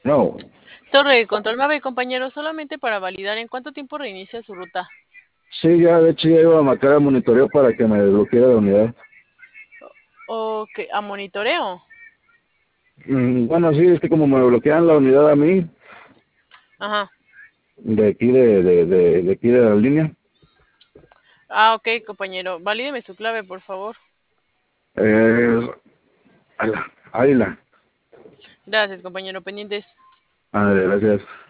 No. Torre de control Mave, compañero, solamente para validar en cuánto tiempo reinicia su ruta. Sí, ya, de hecho ya iba a marcar el monitoreo para que me desbloqueara la unidad. ¿O que a monitoreo? Bueno, sí, es que como me bloquean la unidad a mí, Ajá. de aquí de aquí de la línea, Ah, ok, compañero. Valídeme su clave, por favor. eh, Águila. Gracias, compañero. Pendientes. Gracias.